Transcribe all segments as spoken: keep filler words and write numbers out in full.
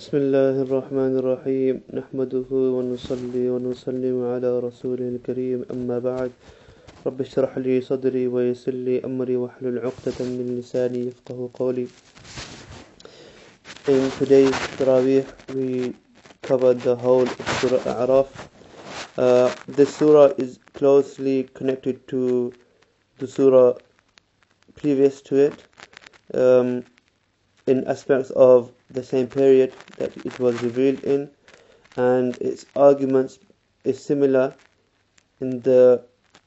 بسم الله الرحمن الرحيم نحمده ونصلي ونسلم على رسوله الكريم أما بعد رب اشرح لي صدري ويسر لي أمري واحلل عقدة من لساني يفقه قولي. In today's Taraweeh we covered the whole of Surah A'raf. Uh, this surah is closely connected to the surah previous to it um, in aspects of the same period that it was revealed in, and its arguments is similar in the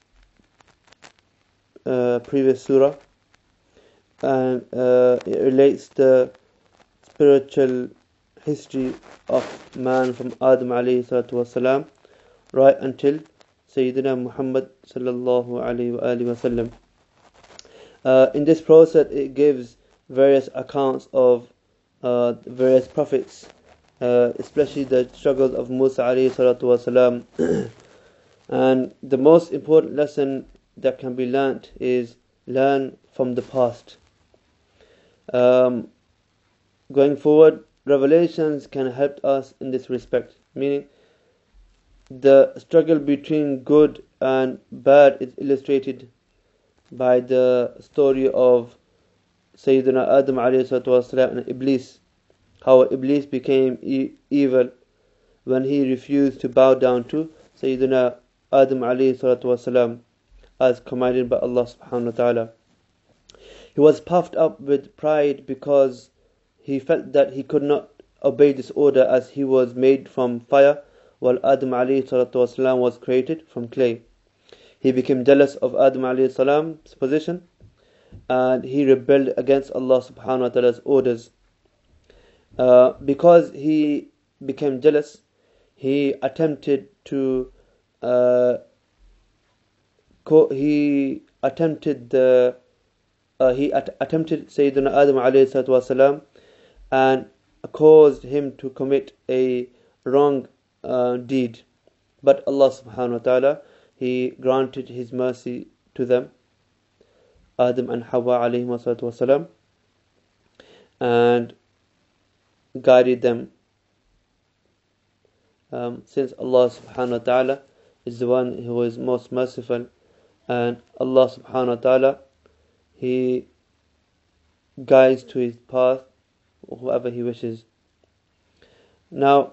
uh, previous surah, and uh, it relates the spiritual history of man from Adam alayhi salatu wasalam right until Sayyidina Muhammad sallallahu alayhi wa alihi wasallam. Uh, in this process it gives various accounts of uh, various prophets, uh, especially the struggles of Musa alayhi salatu wasalam. And the most important lesson that can be learnt is learn from the past. Um, going forward, revelations can help us in this respect, meaning the struggle between good and bad is illustrated by the story of Sayyidina Adam alayhi salatu wasalam and Iblis, how Iblis became e- evil when he refused to bow down to Sayyidina Adam alayhi salatu wasalam as commanded by Allah subhanahu wa ta'ala. He was puffed up with pride because he felt that he could not obey this order as he was made from fire while Adam alayhi salatu wasalam was created from clay. He became jealous of Adam alayhi salam's position and he rebelled against Allah subhanahu wa ta'ala's orders. Uh, because he became jealous, he attempted to uh, co- he attempted the uh, he at- attempted Sayyidina Adam alayhi salatu wasalam and caused him to commit a wrong uh, deed. But Allah subhanahu wa ta'ala, He granted His mercy to them, Adam and Hawa alayhi salatu wasalam, and guided them. Um, since Allah subhanahu wa ta'ala is the one who is most merciful, and Allah subhanahu wa ta'ala, He guides to His path whoever He wishes. Now,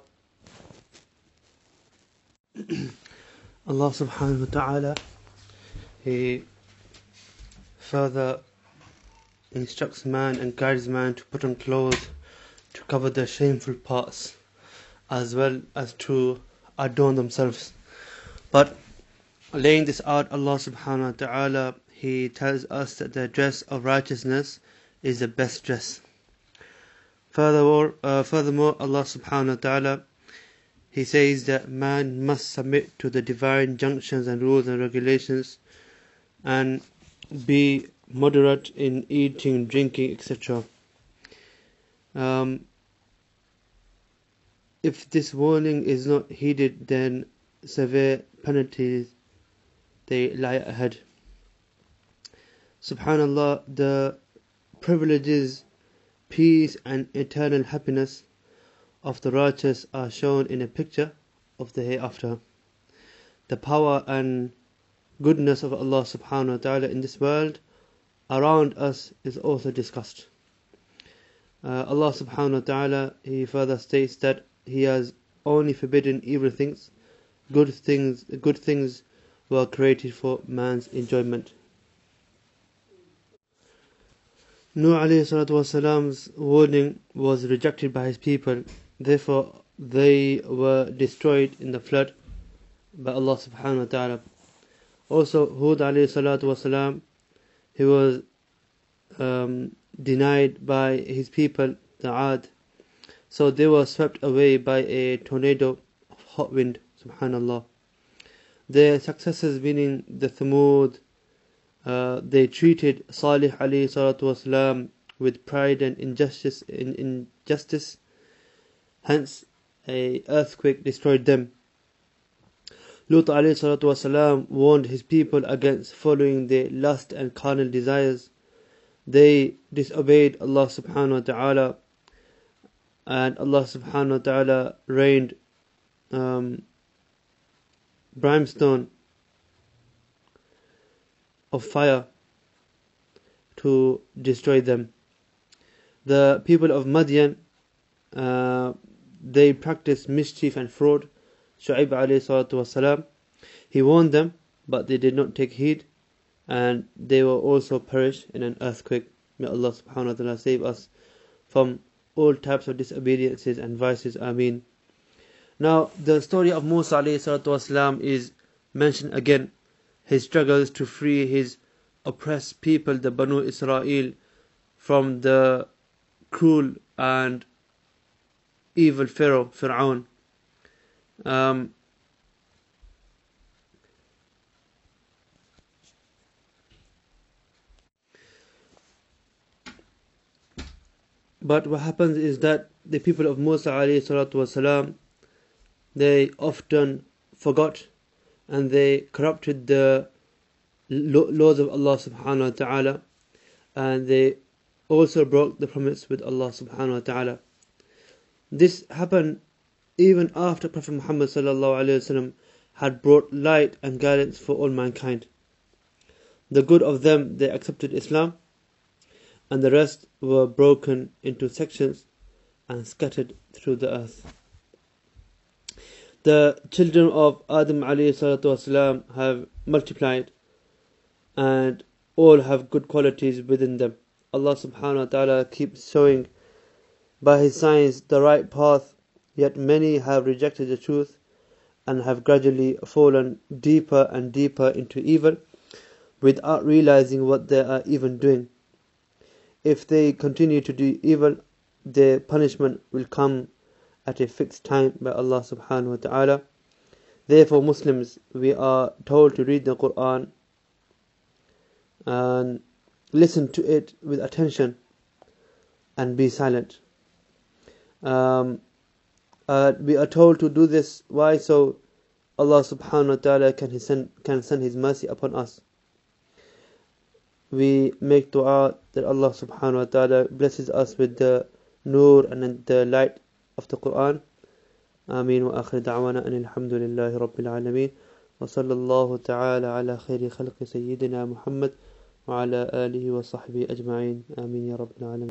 Allah subhanahu wa ta'ala, He further instructs man and guides man to put on clothes to cover their shameful parts, as well as to adorn themselves. But laying this out, Allah subhanahu wa ta'ala, He tells us that the dress of righteousness is the best dress. Furthermore, uh, furthermore, Allah subhanahu wa ta'ala, He says that man must submit to the divine junctions and rules and regulations and be moderate in eating, drinking, et cetera. Um, if this warning is not heeded, then severe penalties they lie ahead. Subhanallah, the privileges, peace and eternal happiness of the righteous are shown in a picture of the hereafter. The power and goodness of Allah subhanahu wa ta'ala in this world around us is also discussed. Uh, Allah subhanahu wa ta'ala, He further states that He has only forbidden evil things. Good things, good things were created for man's enjoyment. Nuh alayhi salatu wasalam's warning was rejected by his people. Therefore, they were destroyed in the flood by Allah subhanahu wa ta'ala. Also, Hud alayhi salatu wasalam, he was um, denied by his people, the Ad. So they were swept away by a tornado of hot wind, subhanallah. Their successors, meaning the Thamud, uh, they treated Salih alayhi salatu wasalam with pride and injustice, in, injustice. Hence, a earthquake destroyed them. Lut alayhi salatu wasalam warned his people against following their lust and carnal desires. They disobeyed Allah subhanahu wa ta'ala and Allah subhanahu wa ta'ala rained um, brimstone of fire to destroy them. The people of Madian, uh, they practiced mischief and fraud. Shu'aib alayhi salatu wasalam, he warned them, but they did not take heed, and they will also perish in an earthquake. May Allah subhanahu wa ta'ala save us from all types of disobediences and vices. Ameen. Now, the story of Musa alayhi salatu wasalam is mentioned again. His struggles to free his oppressed people, the Banu Israel, from the cruel and evil Pharaoh, Fir'aun. Um, But what happens is that the people of Musa alayhi salatu wasalam, they often forgot and they corrupted the laws of Allah subhanahu wa ta'ala, and they also broke the promise with Allah subhanahu wa ta'ala. This happened even after Prophet Muhammad sallallahu alayhi wasallam had brought light and guidance for all mankind. The good of them, they accepted Islam, and the rest were broken into sections and scattered through the earth. The children of Adam alayhi salatu wasalam have multiplied, and all have good qualities within them. Allah subhanahu wa ta'ala keeps showing by His signs the right path, yet many have rejected the truth and have gradually fallen deeper and deeper into evil without realizing what they are even doing. If they continue to do evil, their punishment will come at a fixed time by Allah subhanahu wa ta'ala. Therefore, Muslims, we are told to read the Quran and listen to it with attention and be silent. Um, uh, we are told to do this. Why? So Allah subhanahu wa ta'ala can send, can send His mercy upon us. We make dua that Allah subhanahu wa ta'ala blesses us with the nur and the light of the Quran. Ameen wa akhir da'wana anil hamdulillahi rabbil alameen wa sallallahu ta'ala ala khayri khalqi sayyidina Muhammad wa ala alihi wa sahbihi ajma'in. Ameen ya rabbil alameen.